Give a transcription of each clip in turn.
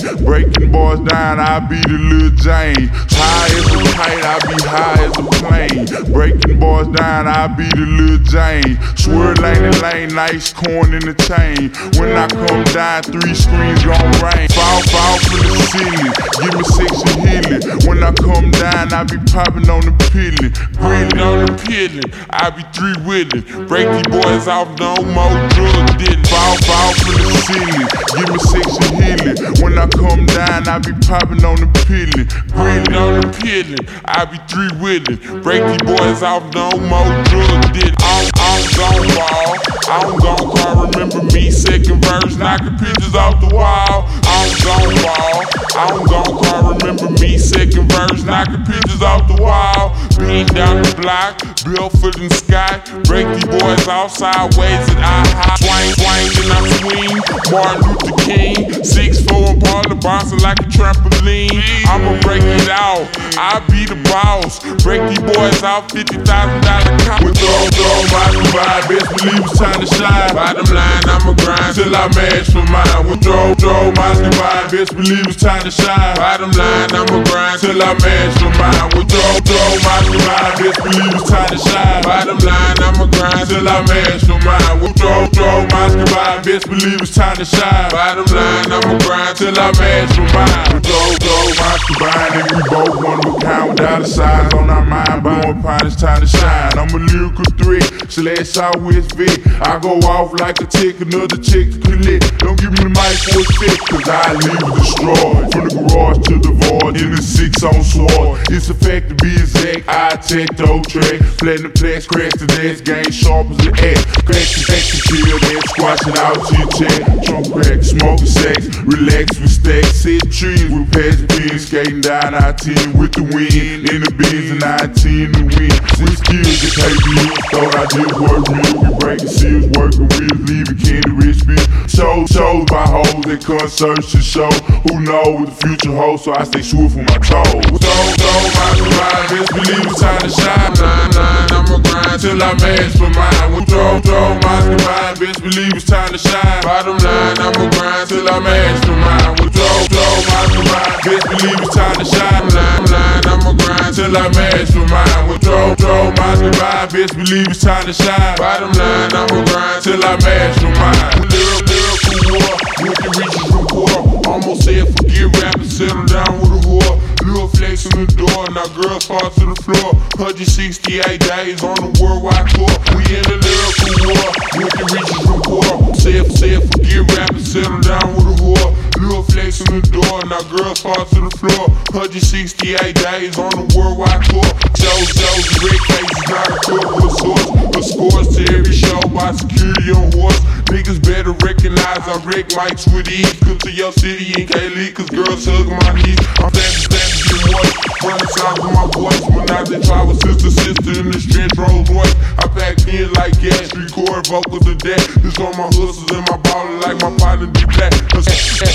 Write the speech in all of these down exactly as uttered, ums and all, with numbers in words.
Breaking boys down, I be the Lil Jane. High as a kite, I be high as a plane. Breaking boys down, I be the Lil Jane. Swear lane and lane, nice corn in the chain. When I come down, three screens gon' rain. Fall, fall from the ceiling, give me section healing. When I come down, I be popping on the peeling. Green on the peeling, I be three wheeling. Break these boys off, no more drug dealing. Fall, fall from the ceiling, give me section healing. When I come down, I be popping on the peeling. Green on the peeling, I be three wheeling. Break these boys off, no more drug dealing. I'm, I'm gon' ball, I'm gon' call. Remember me, second verse, knocking pictures off the wall. I'm gon' ball, I'm gon' call. Remember me, second verse, knocking pictures off the wall. Being down the block, barefoot in the sky. Break these boys off sideways and I hop. Swing, swing and I swing. Martin Luther King, six four and Paula bouncing like a trampoline. I'ma break it out, I be the boss. Break these boys off, fifty thousand dollar cop. With throw, throw, my vibe, best believe it's time to shine. Bottom line, I'ma grind till I match for mine. With throw, throw, my vibe, best believe it's time to shine. Bottom line, I'ma grind till I match for mine. With throw, throw, my vibe, best believe it's time to shine. Bottom line, I'ma grind till I match for mine. With throw, throw, my vibe, best believe it's time to shine. Bottom line, I'ma grind till I match for mine. With throw, throw, my combine, and we both one of a kind without a size on our mind. Blowing pine, it's time to shine. I'm a lyrical threat, slash Southwest Vic. I go off like a tick, another chick to collect. Don't give me the mic for a sec, cause I leave it destroyed. From the garage to the void, in the six on sword. It's a fact to be exact, I take the old track. Platinum plaques, crash the desk, game sharp as an axe. Crash the back to kill that, squash it out to your check. Trunk crack, smoking sex, relax with stacks. Sit trees with patch pins, skating down I ten with the wind. In the bins and nineteen to win. With skills that pay bills, thought I did work real. We breaking seals, working wheels, leaving candy rich bills. Shows, shows by hoes at concerts to show who know what the future holds, so I stay swift on my toes. So, so, my grind, best believe it's time to shine. Line, line, I'ma grind till I match for mine. With throw, throw, my grind, best believe it's time to shine. Bottom line, I'ma grind till I match for mine. With throw, throw, my grind, best believe it's time to shine. Line, line, I'ma grind till I match for mine. With throw, throw, my grind, best believe it's time to shine. Bottom line, I'ma grind till I match for mine. Lyrical, lyrical war, with the reaches from war. Almost said forget rapping, settle down with a whore. Lil flex in the door, now girls fall to the floor. one hundred sixty-eight days on the worldwide tour. We in the lyrical war, with the reaches from war. Said, said forget rapping, settle down with a whore. Lil flex in the door, now girls fall to the floor. one hundred sixty-eight days on the worldwide tour. Shows, shows, red cases, not a cook with source. The scores to every show by security on horse. Niggas better recognize I wreck mics with ease. Come to your city in K-League, cause girls hug my knees. I'm standing, standing, get moist. Running south with my voice. When I did try with sister, sister in this trench Rolls Royce. I packed in like gas, record vocals of that. This on my hustles and my baller like my partner D Black. Roll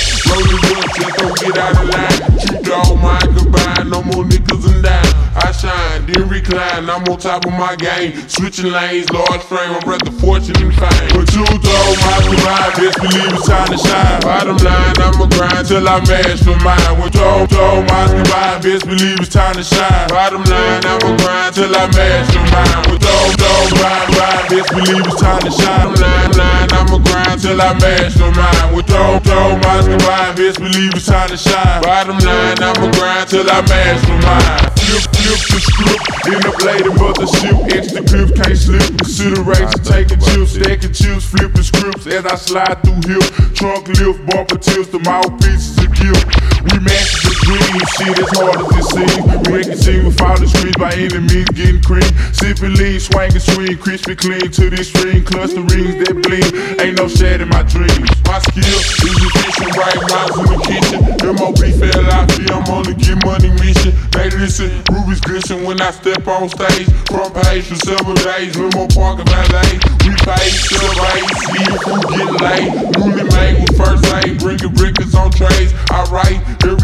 it up, just don't get out of line. Shoot the whole mind combined, no more niggas and dime. I shine, then recline, I'm on top of my game. Switching lanes, large frame, I'm rather fortune and fame. But you throw my combine, best believe it's time to shine. Bottom line, I'ma grind till I match for mine. When throw, throw my combine, best believe it's time to shine. Bottom line, I'ma grind till I match for mine. When throw, throw, ride, ride, best believe it's time to shine. Line, line, I'ma grind till I match for mine. When throw, throw my combine, best believe it's time to shine. Bottom line, I'ma grind till I match for mine. Flip, flip the script, in the blade of mothership. Extra clips can't slip. Consideration, taking chips, stacking chips, flipping scripts as I slide through hip. Trunk lift, bumper tips, the mouthpieces a gift. We master the dream, shit as hard as it seems. We make it seem without the streets by any means, getting cream. Sipping lean, swinging swing, crispy clean to this string. Cluster rings that bling, ain't no shade in my dreams. My skill is efficient, right rhymes in the kitchen. M O B fell out here, I'm on the get money mission. They listen, rubies glisten when I step on stage. Front page for several days, Limo Park and Valet. We pay, celebrate, see if we get laid. Newly made with first aid, bringing brickets on trays. I write, every cipher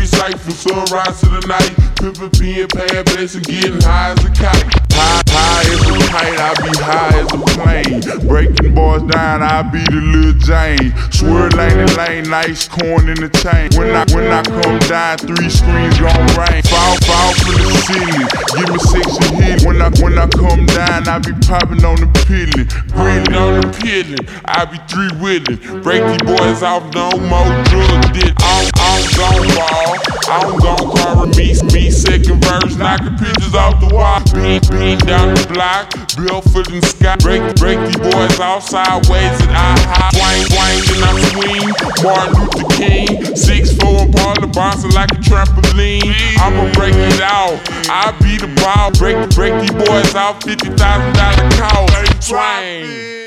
from sunrise to the night. Pimpin' pen, pad blessing, getting high as a kite. High, high as a kite, I be high as a plane. Breaking boys down, I be the Lil Jane. Swear lane and lane, nice corn in the chain. When I when I come down, three screens gon' rain. Fall, fall from the ceiling, give me section hit. When I when I come down, I be popping on the peeling, grilling on the peeling. I be three wheeling, break these boys off, no more drug deal. I'm I'm gon' ball, I'm gon' call me me second verse, knocking pictures off the wall. Beat beat down the block, barefoot in the sky. Break break these boys off sideways and I hop. Swing swing and I swing, Martin Luther King. Six four and Paula bouncing like a trampoline. I'ma break it out, I be the ball. Break break these boys off, fifty thousand dollar call. Swing.